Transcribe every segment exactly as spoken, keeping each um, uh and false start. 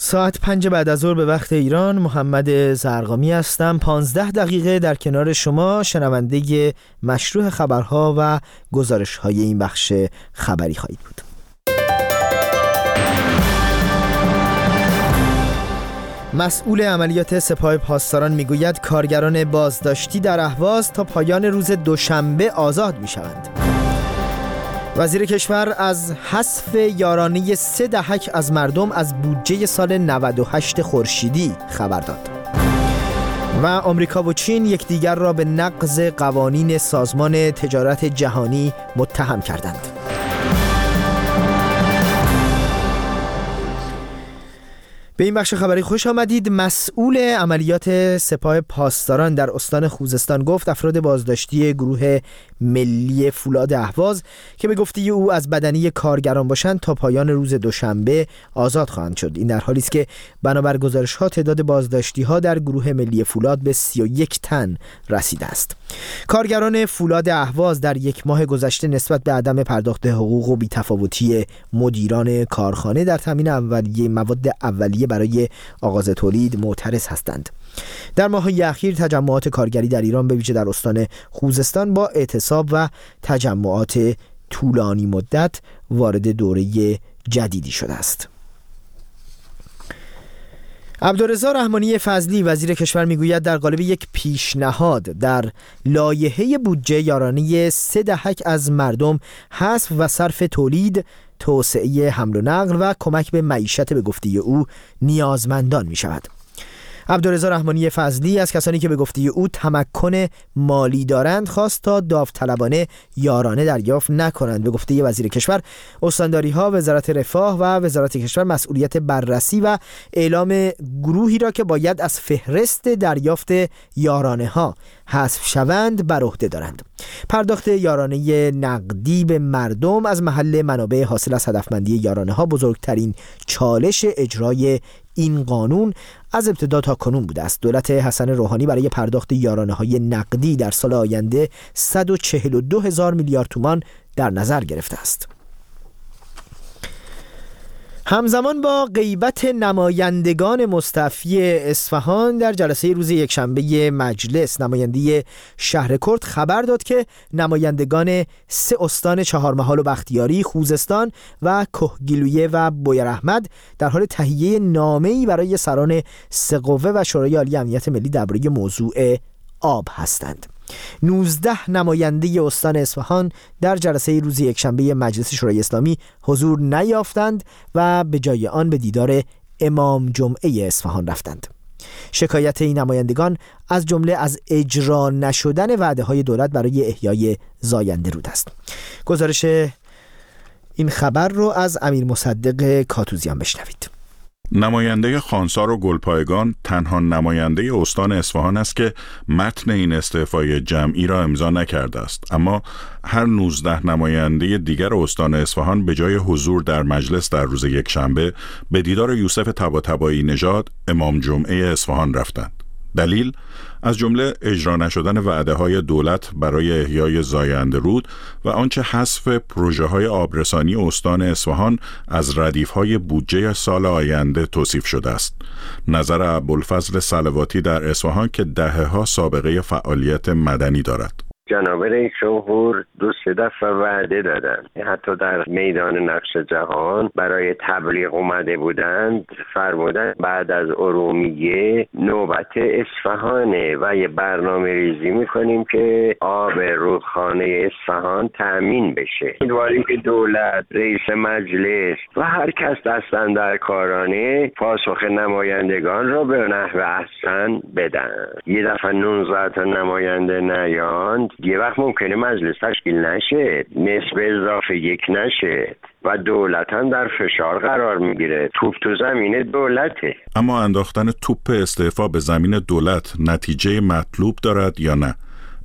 ساعت پنج بعد از ظهر به وقت ایران. محمد زرقامی هستم. پانزده دقیقه در کنار شما شنونده مشروع خبرها و گزارش‌های این بخش خبری خواهید بود. مسئول عملیات سپاه پاسداران میگوید کارگران بازداشتی در اهواز تا پایان روز دوشنبه آزاد میشوند. وزیر کشور از حذف یارانه سه دهک از مردم از بودجه سال نود و هشت خورشیدی خبر داد. و آمریکا و چین یکدیگر را به نقض قوانین سازمان تجارت جهانی متهم کردند. به این بخش خبری خوش آمدید. مسئول عملیات سپاه پاسداران در استان خوزستان گفت افراد بازداشتی گروه ملی فولاد اهواز که به گفته او از بدنی کارگران باشند تا پایان روز دوشنبه آزاد خواهند شد. این در حالی است که بنابر گزارش‌ها تعداد بازداشتی‌ها در گروه ملی فولاد به سی و یک تن رسیده است. کارگران فولاد اهواز در یک ماه گذشته نسبت به عدم پرداخت حقوق و بی‌تفاوتی مدیران کارخانه در تامین اولیه مواد اولیه برای آغاز تولید معترض هستند. در ماه‌های اخیر تجمعات کارگری در ایران به ویژه در استان خوزستان با اعتصاب و تجمعات طولانی مدت وارد دوره جدیدی شده است. عبدالرضا رحمانی فضلی وزیر کشور میگوید در قالب یک پیشنهاد در لایحه بودجه یارانه سه دهک از مردم حذف و صرف تولید، توسعه حمل و نقل و کمک به معیشت به گفته او نیازمندان می شود. عبدالرضا رحمانی فضلی از کسانی که به گفته او تمکن مالی دارند خواست تا داوطلبانه یارانه دریافت نکنند. به گفته وزیر کشور استانداری ها، وزارت رفاه و وزارت کشور مسئولیت بررسی و اعلام گروهی را که باید از فهرست دریافت یارانه ها حذف شوند بر عهده دارند. پرداخت یارانه نقدی به مردم از محل منابع حاصل از هدفمندی یارانه ها بزرگترین چالش اجرای این قانون از ابتدا تا کنون بوده است. دولت حسن روحانی برای پرداخت یارانه های نقدی در سال آینده صد و چهل و دو هزار میلیارد تومان در نظر گرفته است. همزمان با غیبت نمایندگان مستعفی اصفهان در جلسه روز یکشنبه مجلس، نماینده شهر کرد خبر داد که نمایندگان سه استان چهارمحال و بختیاری، خوزستان و کهگیلویه و بویراحمد در حال تهیه نامه‌ای برای سران سه قوه و شورای عالی امنیت ملی درباره موضوع آب هستند. نوزده نماینده استان اصفهان در جلسه روز یکشنبه مجلس شورای اسلامی حضور نیافتند و به جای آن به دیدار امام جمعه اصفهان رفتند. شکایت این نمایندگان از جمله از اجرا نشدن وعده‌های دولت برای احیای زاینده رود است. گزارش این خبر رو از امیر مصدق کاتوزیان بشنوید. نماینده خانسار و گلپایگان تنها نماینده استان اصفهان است که متن این استعفای جمعی را امضا نکرده است، اما هر نوزده نماینده دیگر استان اصفهان به جای حضور در مجلس در روز یکشنبه به دیدار یوسف طباطبایی نژاد امام جمعه اصفهان رفتند. دلیل از جمله اجرا نشدن وعده‌های دولت برای احیای زاینده رود و آنچه حذف پروژه‌های آبرسانی استان اصفهان از ردیف‌های بودجه سال آینده توصیف شده است. نظر ابوالفضل صلواتی در اصفهان که دهه‌ها سابقه فعالیت مدنی دارد. جناب رئیس جمهور دو سه دفعه وعده دادن، حتی در میدان نقش جهان برای تبلیغ اومده بودند، فرمودن بعد از ارومیه نوبت اصفهانه و یه برنامه ریزی میکنیم که آب رودخانه اصفهان تأمین بشه. امیدواریم که دولت، رئیس مجلس و هر کس دستن در کارانه پاسخ نمایندگان را به نحو احسن بدن. یه دفعه نوزده تا نماینده نیاند، یه وقت ممکنه مجلس تشکیل نشه، نصف اضافه یک نشه و دولت هم در فشار قرار میگیره. توپ تو زمین دولته. اما انداختن توپ استعفا به زمین دولت نتیجه مطلوب دارد یا نه؟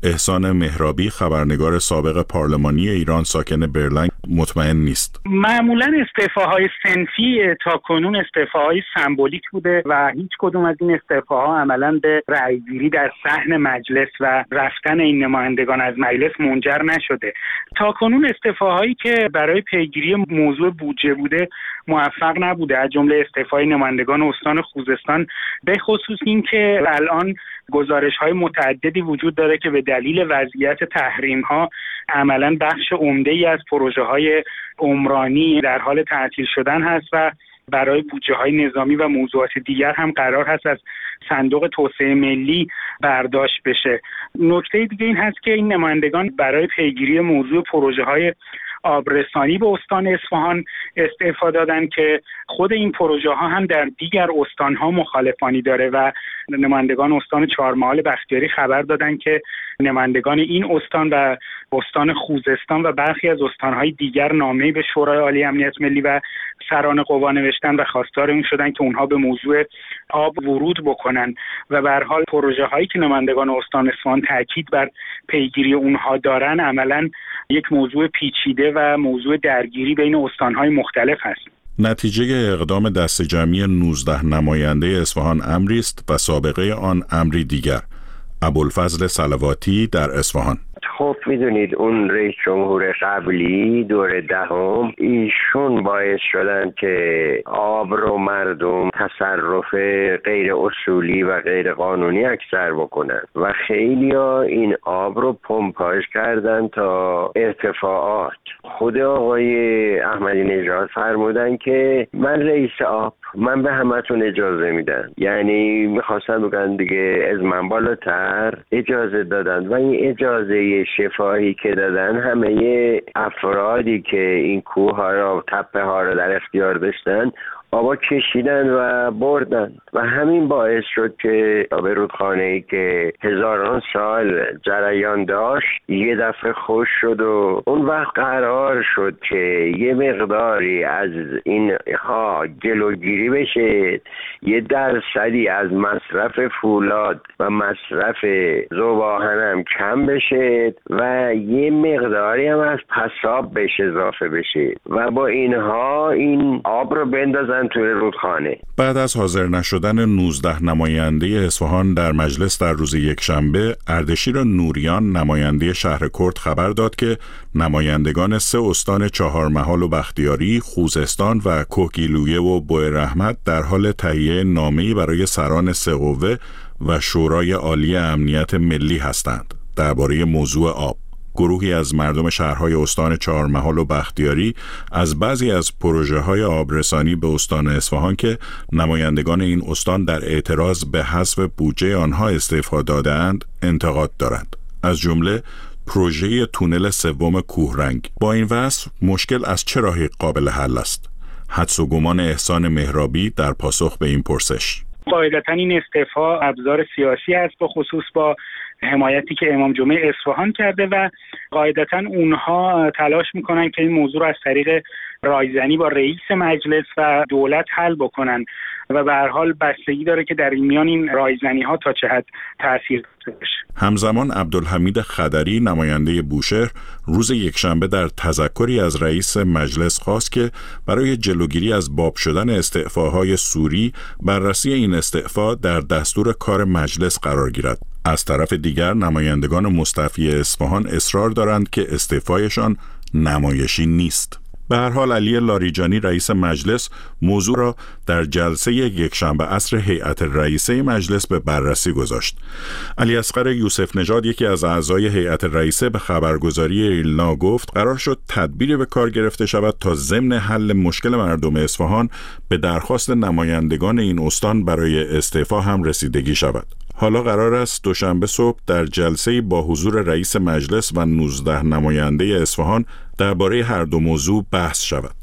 احسان مهرابی، خبرنگار سابق پارلمانی ایران ساکن برلین، مطمئن نیست. معمولا استعفاهای صنفی تاکنون استعفاهای سمبولیک بوده و هیچ کدوم از این استعفاها عملاً به رأیگیری در صحن مجلس و رفتن این نمایندگان از مجلس منجر نشده. تاکنون استعفاهایی که برای پیگیری موضوع بودجه بوده موفق نبوده، از جمله استعفای نمایندگان استان خوزستان، به خصوص این که الان گزارش‌های متعددی وجود داره که به دلیل وضعیت تحریم‌ها عملاً بخش عمده‌ای از پروژه‌های عمرانی در حال تعطیل شدن هست و برای بودجه‌های نظامی و موضوعات دیگر هم قرار هست از صندوق توسعه ملی برداشت بشه. نکته دیگه این هست که این نمایندگان برای پیگیری موضوع پروژه‌های آبرسانی به استان اصفهان استعفا دادن که خود این پروژه ها هم در دیگر استان ها مخالفانی داره و نمایندگان استان چهارمحال بختیاری خبر دادن که نمایندگان این استان و استان خوزستان و برخی از استان های دیگر نامه‌ای به شورای عالی امنیت ملی و سران قوا نوشتن و خواستار این شدن که اونها به موضوع آب ورود بکنن و به هر حال پروژه هایی که نمایندگان استان اصفهان تاکید بر پیگیری اونها دارن عملاً یک موضوع پیچیده و موضوع درگیری بین استان‌های مختلف هست. نتیجه اقدام دسته جمعی نوزده نماینده اصفهان امری است و سابقه آن امری دیگر. ابوالفضل صلواتی در اصفهان. خب میدونید اون رئیس جمهور قبلی دور دهم ایشون باعث شدن که آب رو مردم تصرف غیر اصولی و غیر قانونی اکثر بکنن و خیلی ها این آب رو پمپاژ کردن تا ارتفاعات. خود آقای احمدی نژاد فرمودن که من رئیس آب، من به همتون اجازه میدم. یعنی میخواستن بگن دیگه از من بالاتر اجازه دادن و این اجازه شفاهی که دادن همه افرادی که این کوه ها را تپه ها را در اختیار داشتن آبا کشیدن و بردن و همین باعث شد که آب رودخانه‌ای که هزاران سال جریان داشت یه دفعه خشک شد و اون وقت قرار شد که یه مقداری از این ها جلوگیری بشه، یه درصدی از مصرف فولاد و مصرف ذوب‌آهن هم کم بشه و یه مقداری هم از پساب بهش اضافه بشه و با اینها این آب رو بندازن توی رودخانه. بعد از حاضر نشدن نوزده نماینده اصفهان در مجلس در روز یکشنبه، اردشیر نوریان نماینده شهر کرد خبر داد که نمایندگان سه استان چهارمحال و بختیاری، خوزستان و کوهگیلویه و بوئرحمت در حال تهیه نامه‌ای برای سران سه قوه و شورای عالی امنیت ملی هستند درباره موضوع آب. گروهی از مردم شهرهای استان چهارمحال و بختیاری از بعضی از پروژه‌های آبرسانی به استان اصفهان که نمایندگان این استان در اعتراض به حذف بودجه آنها استعفا داده‌اند انتقاد دارند. از جمله پروژه تونل سوم کوهرنگ. با این وصف مشکل از چه راهی قابل حل است؟ حدس و گمان احسان مهرابی در پاسخ به این پرسش. قاعدتاً این استعفا ابزار سیاسی است، به خصوص با حمایتی که امام جمعه اصفهان کرده و قاعدتاً اونها تلاش میکنن که این موضوع رو از طریق رایزنی با رئیس مجلس و دولت حل بکنن و به هر حال بستگی داره که در این میان این رایزنی ها تا چه حد تأثیر داشته باشه. همزمان عبدالحمید خدری نماینده بوشهر روز یکشنبه در تذکری از رئیس مجلس خواست که برای جلوگیری از باب شدن استعفاهای سوری بررسی این استعفا در دستور کار مجلس قرار گیرد. از طرف دیگر نمایندگان مستعفی اصفهان اصرار دارند که استعفایشان نمایشی نیست. به هر حال علی لاریجانی رئیس مجلس موضوع را در جلسه یکشنبه عصر هیئت رئیسه مجلس به بررسی گذاشت. علی اصغر یوسف نژاد یکی از اعضای هیئت رئیسه به خبرگزاری ایلنا گفت قرار شد تدبیری به کار گرفته شود تا ضمن حل مشکل مردم اصفهان به درخواست نمایندگان این استان برای استعفا هم رسیدگی شود. حالا قرار است دوشنبه صبح در جلسه‌ای با حضور رئیس مجلس و نوزده نماینده اصفهان درباره هر دو موضوع بحث شود.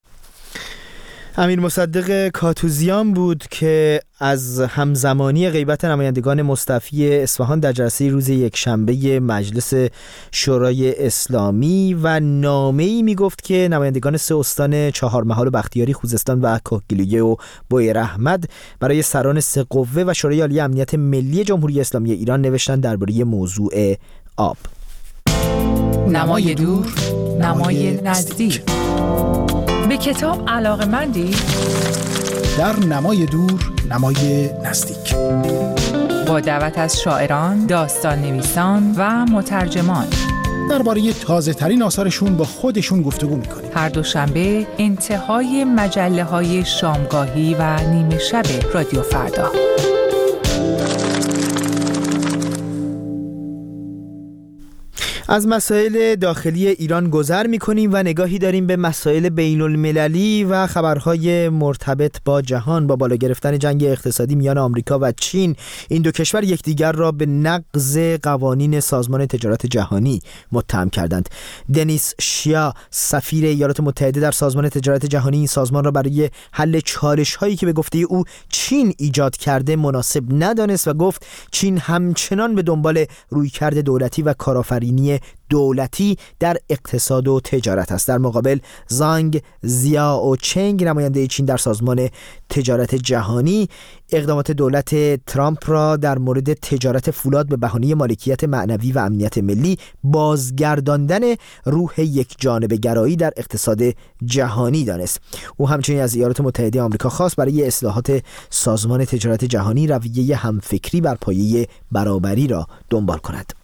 امیر مصدق کاتوزیان بود که از همزمانی غیبت نمایندگان مستعفی اصفهان در جلسه روز یکشنبه مجلس شورای اسلامی و نامه‌ای میگفت که نمایندگان سه استان چهارمحال و بختیاری، خوزستان و کوهگیلویه و بوئرحمت برای سران سه قوه و شورای عالی امنیت ملی جمهوری اسلامی ایران نوشتن درباره موضوع آب. نمای دور، نمای نزدیک. به کتاب علاقه‌مندی؟ در نمای دور، نمای نزدیک. با دعوت از شاعران، داستان نویسان و مترجمان درباره تازه ترین آثارشون با خودشون گفتگو میکنیم. هر دوشنبه انتهای مجله های شامگاهی و نیمه شب رادیو فردا. از مسائل داخلی ایران گذر می‌کنیم و نگاهی داریم به مسائل بین‌المللی و خبرهای مرتبط با جهان. با بالا گرفتن جنگ اقتصادی میان آمریکا و چین، این دو کشور یکدیگر را به نقض قوانین سازمان تجارت جهانی متهم کردند. دنیس شیا، سفیر ایالات متحده در سازمان تجارت جهانی، این سازمان را برای حل چالش‌هایی که به گفته او چین ایجاد کرده مناسب ندانست و گفت چین همچنان به دنبال رویکرد دولتی و کارآفرینی دولتی در اقتصاد و تجارت است. در مقابل زانگ زیاوچنگ، نماینده چین در سازمان تجارت جهانی، اقدامات دولت ترامپ را در مورد تجارت فولاد به بهانه مالکیت معنوی و امنیت ملی بازگرداندن روح یک جانبه گرایی در اقتصاد جهانی دانست. او همچنین از ایالات متحده آمریکا خواست برای اصلاحات سازمان تجارت جهانی رویه همفکری بر پایه برابری را دنبال کند.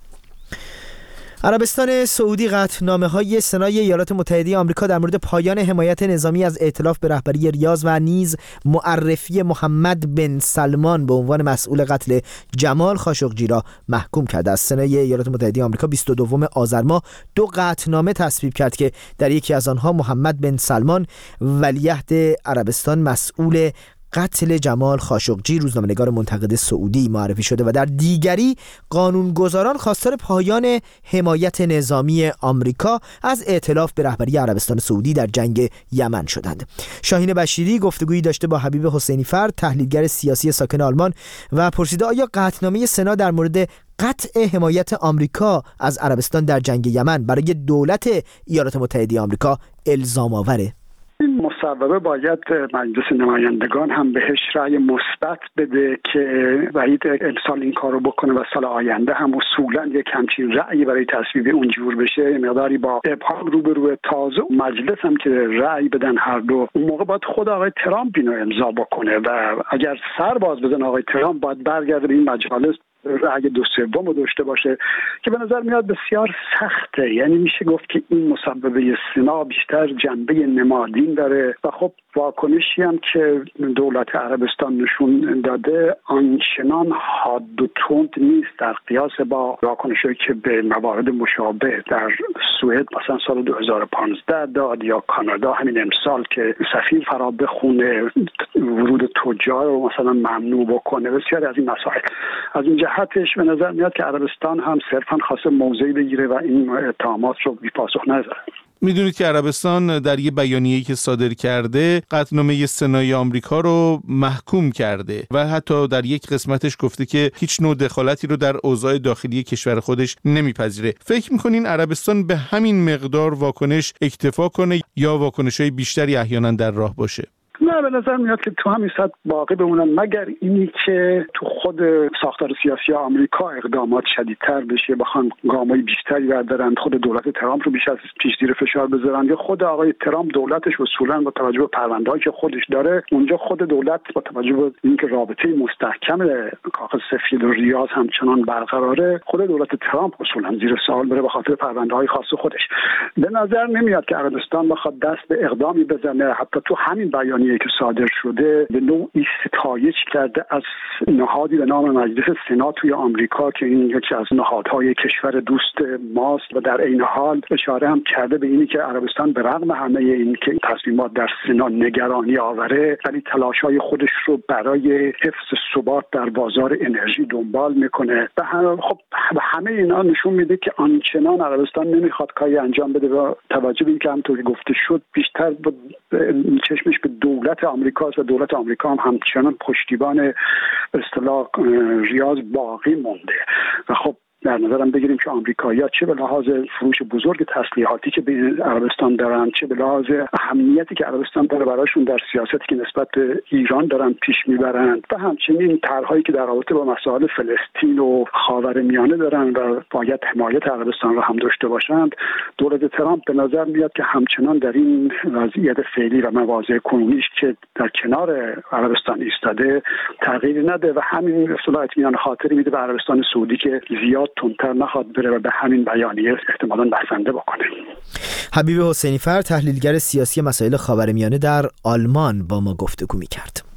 عربستان سعودی قطعنامه‌های سنای ایالات متحده آمریکا در مورد پایان حمایت نظامی از ائتلاف به رهبری ریاض و نیز معرفی محمد بن سلمان به عنوان مسئول قتل جمال خاشقجی را محکوم کرده است. سنای ایالات متحده آمریکا بیست و دوم آذر ماه دو قطعنامه تصویب کرد که در یکی از آنها محمد بن سلمان ولیعهد عربستان مسئول قتل جمال خاشقجی، روزنامه‌نگار منتقد سعودی، معرفی شده و در دیگری قانونگذاران خواستار پایان حمایت نظامی آمریکا از ائتلاف به رهبری عربستان سعودی در جنگ یمن شدند. شاهین بشیری گفتگویی داشته با حبیب حسینی فرد، تحلیلگر سیاسی ساکن آلمان، و پرسیده آیا قطعنامه سنا در مورد قطع حمایت آمریکا از عربستان در جنگ یمن برای دولت ایالات متحده آمریکا الزام آوره؟ این مصوبه باید مجلس نمایندگان هم بهش رأی مثبت بده که وحید امسال این کارو بکنه و سال آینده هم اصولا یک همچین رأی برای تصویب اونجور بشه. مقداری با ابهام روبرو. تازه مجلس هم که رأی بدن هر دو، اون موقع باید خود آقای ترامپ اینو امضا بکنه و اگر سر باز بزنه آقای ترامپ باید برگرده به این مجلس رأی دو سوم رو داشته باشه که به نظر میاد بسیار سخته. یعنی میشه گفت که این مصوبه سنا بیشتر جنبه نمادین داره و خب واکنشی هم که دولت عربستان نشون داده آنچنان حاد و تند نیست در قیاس با واکنشی که به موارد مشابه در سوئد مثلا سال دو هزار و پانزده داد یا کانادا همین امسال که سفیر فرا بخونه ورود تجار رو مثلا ممنوع بکنه. بسیاری از این مسائل از این جهتش به نظر میاد که عربستان هم صرفاً خواسته موضعی بگیره و این اتهامات رو بی پاسخ نذاره. میدونید که عربستان در یه بیانیه‌ای که صادر کرده قطعنامه سنای آمریکا رو محکوم کرده و حتی در یک قسمتش گفته که هیچ نوع دخالتی رو در اوضاع داخلی کشور خودش نمیپذیره. فکر میکنین عربستان به همین مقدار واکنش اکتفا کنه یا واکنش‌های بیشتری احیانا در راه باشه؟ نه، به نظر میاد که تو همین سطح باقی بمونن مگر اینی که تو خود ساختار سیاسی آمریکا اقدامات شدیدتر بشه، بخوان گامای بیشتری بردارن، خود دولت ترامپ رو بیش از پیش زیر فشار بذارن، یا خود آقای ترامپ دولتش اصولا با توجه به پرونده‌ای که خودش داره اونجا خود دولت با توجه به اینکه رابطه مستحکم کاخ سفید و ریاض همچنان برقراره، خود دولت ترامپ اصولا زیر سوال بره به خاطر پرونده‌های خاص خودش. به نظر نمیاد که عربستان بخواد دست به اقدامی بزنه. حتی تو همین بیانیه که صادر شده به نوعی ستایش کرده از نهادی به نام مجلس سنا توی آمریکا که این یکی از نهادهای کشور دوست ماست و در عین حال اشاره هم کرده به اینی که عربستان به رغم همه این که تصمیمات در سنا نگرانی آوره ولی تلاش‌های خودش رو برای حفظ ثبات در بازار انرژی دنبال میکنه. و خب همه اینا نشون میده که آنچنان عربستان نمیخواد کاری انجام بده و توجه به اینکه همونطوری گفته شد بیشتر چشمش به دولت آمریکا و دولت آمریکا هم همچنان پشتیبان به اصطلاح ریاض باقی مونده و خب در نظرم بگیریم که آمریکایی‌ها چه به لحاظ فروش بزرگ تسلیحاتی که به عربستان دارن، چه به لحاظ اهمیتی که عربستان داره براشون در سیاستی که نسبت به ایران دارن پیش میبرند و همچنین طرحهایی که در رابطه با مسائل فلسطین و خاورمیانه دارن و باید حمایت عربستان را هم داشته باشند، دولت ترامپ به نظر میاد که همچنان در این وضعیت فعلی و مواضع کنونیش که در کنار عربستان ایستاده تغییری نده و همین اصطلاح اطمینان خاطری میده به عربستان سعودی که زیاد تندتر نخواد بره و به همین بیانیه احتمالاً بسنده بکنه. حبیب حسینی فر، تحلیلگر سیاسی مسائل خاورمیانه در آلمان، با ما گفتگو می‌کرد.